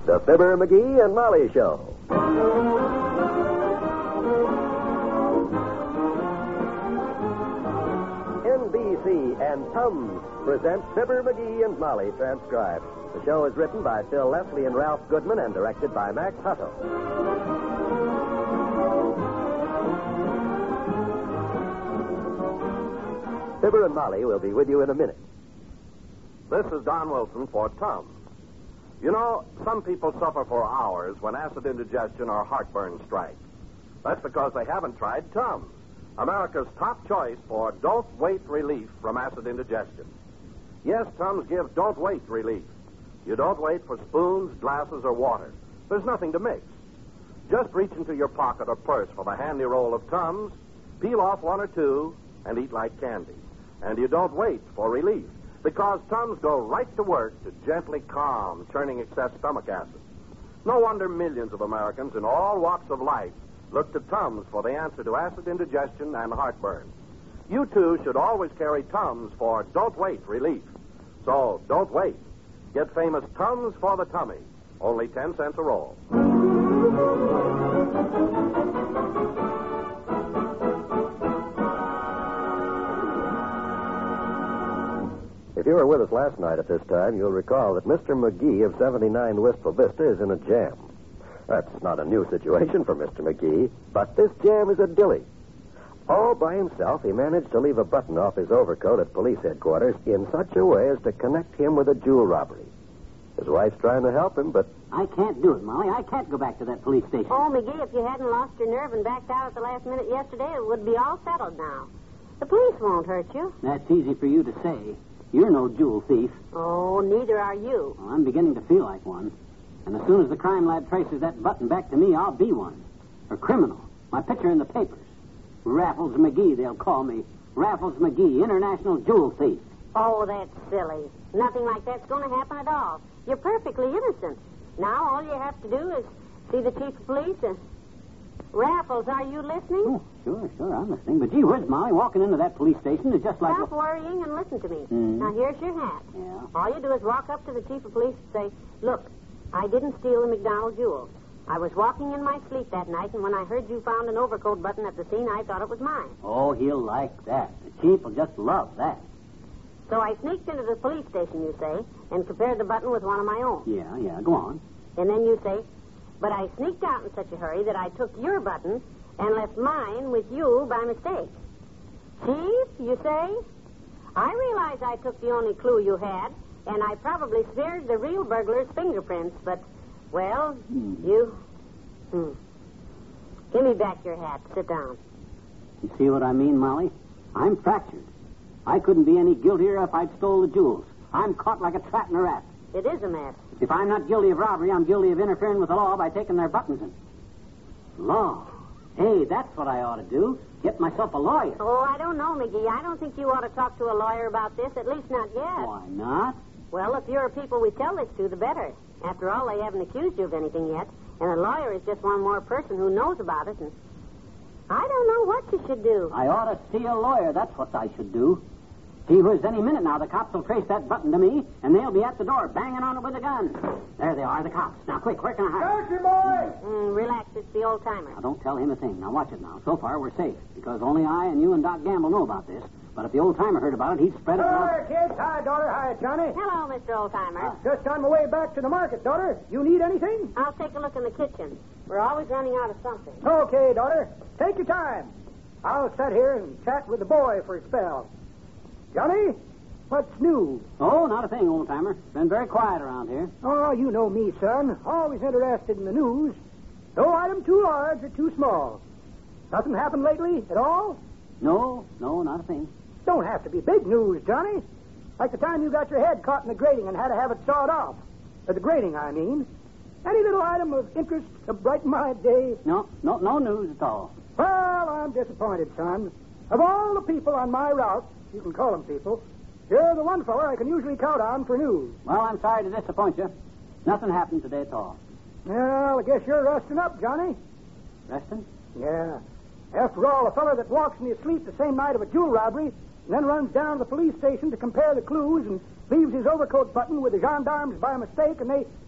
The Fibber, McGee, and Molly Show. NBC and Tums present Fibber, McGee, and Molly transcribed. The show is written by Phil Leslie and Ralph Goodman and directed by Max Hutto. Fibber and Molly will be with you in a minute. This is Don Wilson for Tums. You know, some people suffer for hours when acid indigestion or heartburn strikes. That's because they haven't tried Tums, America's top choice for don't-wait relief from acid indigestion. Yes, Tums gives don't-wait relief. You don't wait for spoons, glasses, or water. There's nothing to mix. Just reach into your pocket or purse for the handy roll of Tums, peel off one or two, and eat like candy. And you don't wait for relief, because Tums go right to work to gently calm churning excess stomach acid. No wonder millions of Americans in all walks of life look to Tums for the answer to acid indigestion and heartburn. You, too, should always carry Tums for don't-wait relief. So, don't wait. Get famous Tums for the tummy. Only 10 cents a roll. If you were with us last night at this time, you'll recall that Mr. McGee of 79 Wistful Vista is in a jam. That's not a new situation for Mr. McGee, but this jam is a dilly. All by himself, he managed to leave a button off his overcoat at police headquarters in such a way as to connect him with a jewel robbery. His wife's trying to help him, but... I can't do it, Molly. I can't go back to that police station. Oh, McGee, if you hadn't lost your nerve and backed out at the last minute yesterday, it would be all settled now. The police won't hurt you. That's easy for you to say. You're no jewel thief. Oh, neither are you. Well, I'm beginning to feel like one. And as soon as the crime lab traces that button back to me, I'll be one. A criminal. My picture in the papers. Raffles McGee, they'll call me. Raffles McGee, international jewel thief. Oh, that's silly. Nothing like that's going to happen at all. You're perfectly innocent. Now all you have to do is see the chief of police and... Raffles, are you listening? Oh, sure, I'm listening. But gee whiz, Molly, walking into that police station is just like... Stop worrying and listen to me. Mm-hmm. Now, here's your hat. Yeah. All you do is walk up to the chief of police and say, look, I didn't steal the McDonald jewels. I was walking in my sleep that night, and when I heard you found an overcoat button at the scene, I thought it was mine. Oh, he'll like that. The chief will just love that. So I sneaked into the police station, you say, and compared the button with one of my own. Yeah, go on. And then you say, but I sneaked out in such a hurry that I took your button and left mine with you by mistake. Chief, you say? I realize I took the only clue you had, and I probably smeared the real burglar's fingerprints, but, well, you... Give me back your hat. Sit down. You see what I mean, Molly? I'm fractured. I couldn't be any guiltier if I'd stole the jewels. I'm caught like a trap in a rat. It is a mess. If I'm not guilty of robbery, I'm guilty of interfering with the law by taking their buttons in. Law? Hey, that's what I ought to do. Get myself a lawyer. Oh, I don't know, McGee. I don't think you ought to talk to a lawyer about this, at least not yet. Why not? Well, if you're people we tell this to, the better. After all, they haven't accused you of anything yet, and a lawyer is just one more person who knows about it, and I don't know what you should do. I ought to see a lawyer. That's what I should do. See who's any minute now. The cops will trace that button to me, and they'll be at the door banging on it with a gun. There they are, the cops. Now, quick, where can I hide? Search boy! Relax, it's the old-timer. Now, don't tell him a thing. Now, watch it now. So far, we're safe, because only I and you and Doc Gamble know about this. But if the old-timer heard about it, he'd spread it out. Hi, kids. Hi, daughter. Hi, Johnny. Hello, Mr. Old-timer. Just on my way back to the market, daughter. You need anything? I'll take a look in the kitchen. We're always running out of something. Okay, daughter. Take your time. I'll sit here and chat with the boy for a spell. Johnny, what's new? Oh, not a thing, old-timer. Been very quiet around here. Oh, you know me, son. Always interested in the news. No item too large or too small. Nothing happened lately at all? No, not a thing. Don't have to be big news, Johnny. Like the time you got your head caught in the grating and had to have it sawed off. Or the grating, I mean. Any little item of interest to brighten my day? No news at all. Well, I'm disappointed, son. Of all the people on my route, you can call them people, you're the one fella I can usually count on for news. Well, I'm sorry to disappoint you. Nothing happened today at all. Well, I guess you're resting up, Johnny. Resting? Yeah. After all, a fella that walks in his sleep the same night of a jewel robbery and then runs down to the police station to compare the clues and leaves his overcoat button with the gendarmes by mistake and they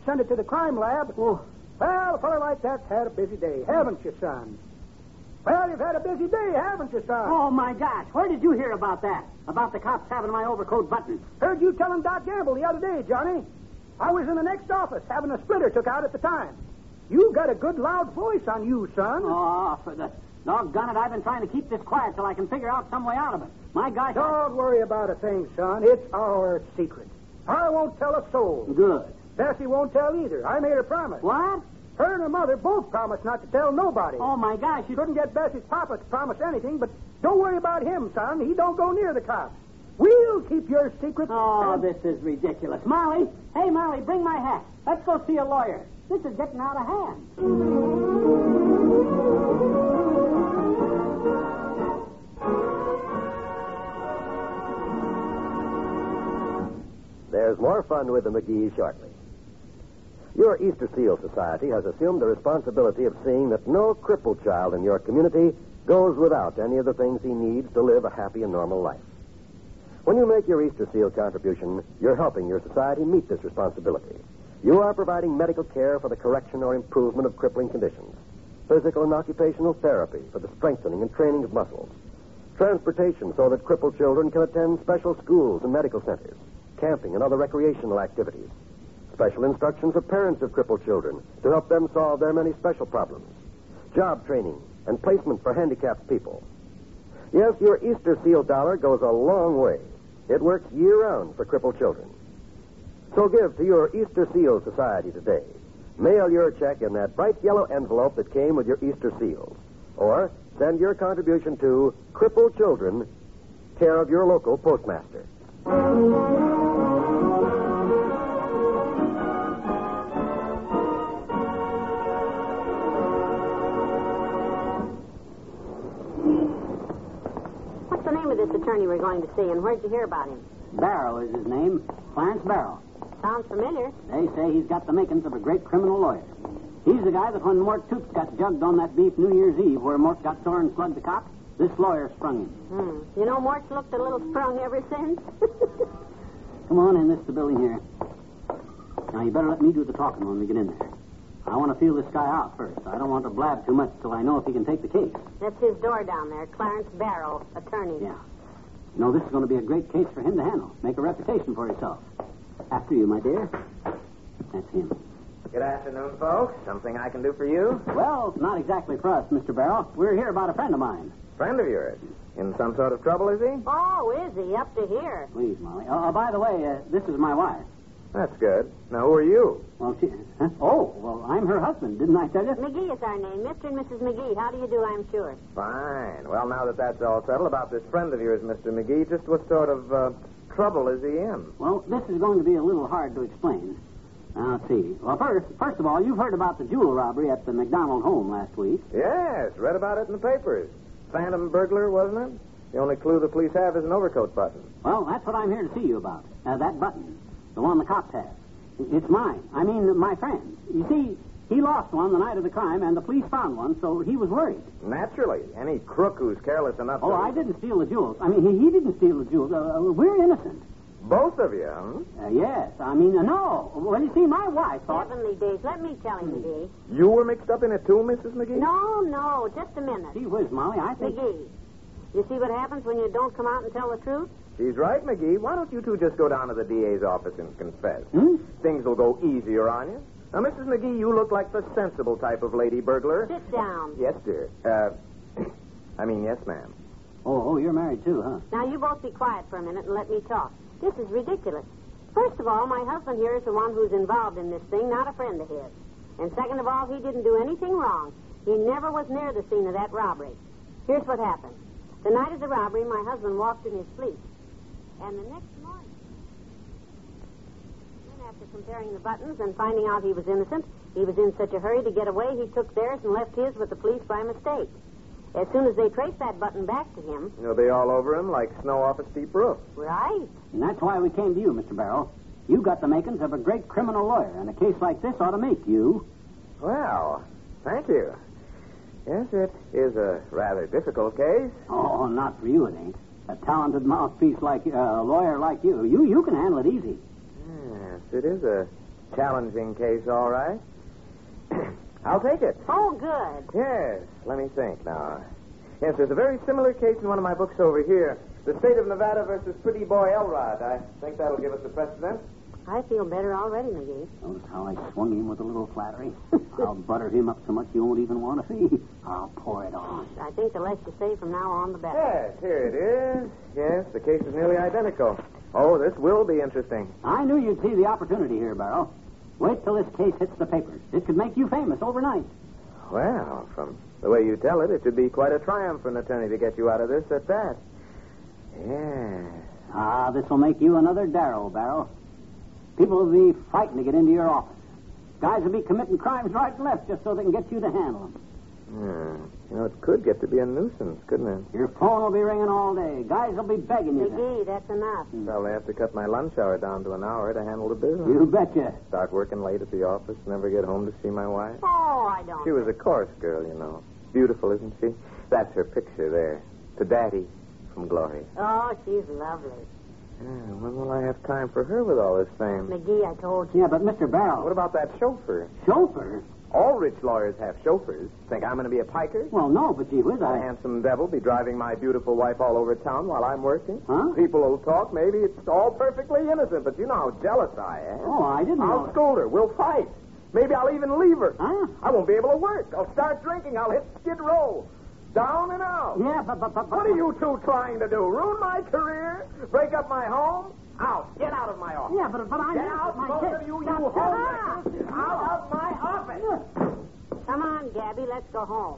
send it to the crime lab. Oh. Well, a fellow like that's had a busy day, haven't you, son? Well, you've had a busy day, haven't you, son? Oh, my gosh. Where did you hear about that? About the cops having my overcoat buttoned? Heard you telling Doc Gamble the other day, Johnny. I was in the next office having a splitter took out at the time. You got a good loud voice on you, son. Oh, for the doggone it, I've been trying to keep this quiet till I can figure out some way out of it. My gosh. Don't worry about a thing, son. It's our secret. I won't tell a soul. Good. Bessie won't tell either. I made her promise. What? Her and her mother both promised not to tell nobody. Oh, my gosh. You Couldn't get Bessie's papa to promise anything, but don't worry about him, son. He don't go near the cops. We'll keep your secret. Oh, this is ridiculous. Molly, hey, Molly, bring my hat. Let's go see a lawyer. This is getting out of hand. There's more fun with the McGees shortly. Your Easter Seal Society has assumed the responsibility of seeing that no crippled child in your community goes without any of the things he needs to live a happy and normal life. When you make your Easter Seal contribution, you're helping your society meet this responsibility. You are providing medical care for the correction or improvement of crippling conditions, physical and occupational therapy for the strengthening and training of muscles, transportation so that crippled children can attend special schools and medical centers, camping and other recreational activities, special instruction for parents of crippled children to help them solve their many special problems, job training and placement for handicapped people. Yes, your Easter Seal dollar goes a long way. It works year-round for crippled children. So give to your Easter Seal Society today. Mail your check in that bright yellow envelope that came with your Easter seals. Or send your contribution to Crippled Children, care of your local postmaster. What's the name of this attorney we're going to see, and where'd you hear about him? Barrow is his name. Clarence Barrow. Sounds familiar. They say he's got the makings of a great criminal lawyer. He's the guy that when Mort Toots got jugged on that beef New Year's Eve where Mort got sore and slugged the cop, this lawyer sprung him. You know, Mort's looked a little sprung ever since. Come on in. This is the building here. Now, you better let me do the talking when we get in there. I want to feel this guy out first. I don't want to blab too much till I know if he can take the case. That's his door down there, Clarence Barrow, attorney. Yeah. You know, this is going to be a great case for him to handle. Make a reputation for himself. After you, my dear. That's him. Good afternoon, folks. Something I can do for you? Well, not exactly for us, Mr. Barrow. We're here about a friend of mine. Friend of yours. In some sort of trouble, is he? Oh, is he? Up to here. Please, Molly. By the way, this is my wife. That's good. Now, who are you? Well, huh? Oh, well, I'm her husband. Didn't I tell you? McGee is our name. Mr. and Mrs. McGee. How do you do, I'm sure? Fine. Well, now that that's all settled about this friend of yours, Mr. McGee, just what sort of trouble is he in? Well, this is going to be a little hard to explain. Now, let's see. Well, first of all, you've heard about the jewel robbery at the McDonald home last week. Yes, read about it in the papers. Phantom burglar, wasn't it? The only clue the police have is an overcoat button. Well, that's what I'm here to see you about. That button. The one the cops have. It's mine. I mean, my friend. You see, he lost one the night of the crime, and the police found one, so he was worried. Naturally. Any crook who's careless enough to... Oh, I didn't steal the jewels. I mean, he didn't steal the jewels. We're innocent. Both of you, huh? Yes. I mean, no. Well, you see, my wife thought... Heavenly days. Let me tell him, McGee. You were mixed up in it too, Mrs. McGee? No, just a minute. Gee whiz, Molly, I think... McGee, you see what happens when you don't come out and tell the truth? She's right, McGee. Why don't you two just go down to the DA's office and confess? Hmm? Things will go easier on you. Now, Mrs. McGee, you look like the sensible type of lady burglar. Sit down. Yes, dear. Yes, ma'am. Oh, you're married too, huh? Now, you both be quiet for a minute and let me talk. This is ridiculous. First of all, my husband here is the one who's involved in this thing, not a friend of his. And second of all, he didn't do anything wrong. He never was near the scene of that robbery. Here's what happened. The night of the robbery, my husband walked in his sleep. And the next morning, then after comparing the buttons and finding out he was innocent, he was in such a hurry to get away, he took theirs and left his with the police by mistake. As soon as they traced that button back to him... You'll be all over him like snow off a steep roof. Right. And that's why we came to you, Mr. Barrow. You got the makings of a great criminal lawyer, and a case like this ought to make you. Well, thank you. Yes, it is a rather difficult case. Oh, not for you, it ain't. A talented mouthpiece like a lawyer like you can handle it easy. Yes, it is a challenging case, all right. I'll take it. Oh, good. Yes, let me think now. Yes, there's a very similar case in one of my books over here. The state of Nevada versus Pretty Boy Elrod. I think that'll give us a precedent. I feel better already, McGee. Notice how I swung him with a little flattery? I'll butter him up so much you won't even want to see. I'll pour it on. I think the less you say from now on, the better. Yes, here it is. Yes, the case is nearly identical. Oh, this will be interesting. I knew you'd see the opportunity here, Barrow. Wait till this case hits the papers. It could make you famous overnight. Well, from the way you tell it, it should be quite a triumph for an attorney to get you out of this at that. Yes. Ah, this will make you another Darrow, Barrow. People will be fighting to get into your office. Guys will be committing crimes right and left just so they can get you to handle them. You know, it could get to be a nuisance, couldn't it? Your phone will be ringing all day. Guys will be begging you McGee, that's enough. Probably have to cut my lunch hour down to an hour to handle the business. You betcha. Start working late at the office, never get home to see my wife. Oh, I don't. She was a chorus girl, you know. Beautiful, isn't she? That's her picture there. To Daddy from Gloria. Oh, she's lovely. When will I have time for her with all this fame? McGee, I told you. Yeah, but Mr. Barrow. What about that chauffeur? Chauffeur? All rich lawyers have chauffeurs. Think I'm going to be a piker? Well, no, but gee whiz, A handsome devil be driving my beautiful wife all over town while I'm working. Huh? People will talk. Maybe it's all perfectly innocent, but you know how jealous I am. Oh, I didn't I'll know. scold her. We'll fight. Maybe I'll even leave her. Huh? I won't be able to work. I'll start drinking. I'll hit Skid Row. Down and out. Yeah, but... What are you two trying to do? Ruin my career? Break up my home? Out. Get out of my office. Yeah, but I... Get out, my both kid. of you Now, homeless. Out of my office. Come on, Gabby, let's go home.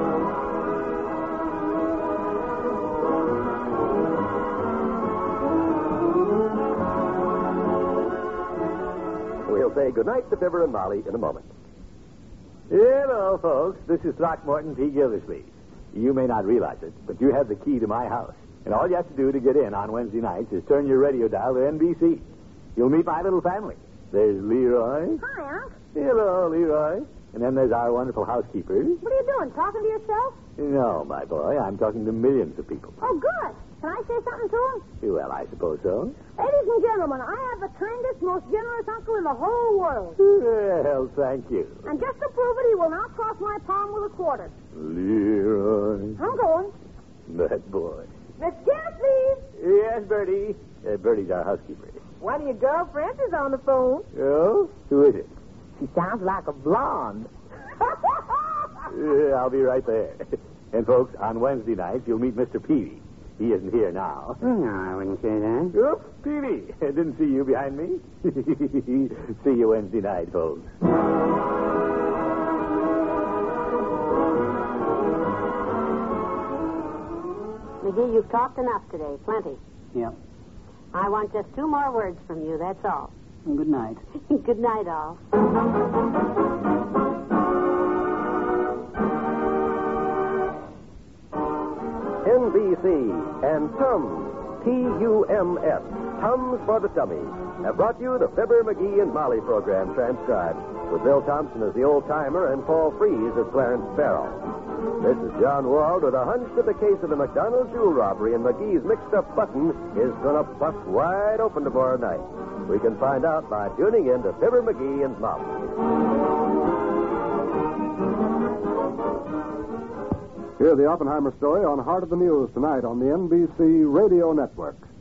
We'll say goodnight to Fibber and Molly in a moment. Hello, folks. This is Throckmorton P. Gildersleeve. You may not realize it, but you have the key to my house. And all you have to do to get in on Wednesday nights is turn your radio dial to NBC. You'll meet my little family. There's Leroy. Hi, Unc. Hello, Leroy. And then there's our wonderful housekeeper. What are you doing, talking to yourself? No, my boy, I'm talking to millions of people. Oh, good. Can I say something to him? Well, I suppose so. Ladies and gentlemen, I have the kindest, most generous uncle in the whole world. Well, thank you. And just to prove it, he will not cross my palm with a quarter. Leroy. I'm going. That boy. Miss Gildersleeve, Yes, Bertie. Bertie's our housekeeper. one of your girlfriends is on the phone. Oh? Who is it? She sounds like a blonde. I'll be right there. And, folks, on Wednesday nights, you'll meet Mr. Peavy. He isn't here now. No, I wouldn't say that. Oops, Peavy. Didn't see you behind me. See you Wednesday night, folks. McGee, you've talked enough today. Plenty. Yep. I want just 2 more words from you, that's all. Good night. Good night, all. NBC and Tums, T-U-M-S, Tums for the Tummy, have brought you the Fibber, McGee, and Molly program transcribed, with Bill Thompson as the old-timer and Paul Frees as Clarence Barrow. This is John Wald with a hunch that the case of the McDonald's jewel robbery and McGee's mixed-up button is going to bust wide open tomorrow night. We can find out by tuning in to Fibber, McGee, and Molly. Hear the Oppenheimer story on Heart of the News tonight on the NBC Radio Network.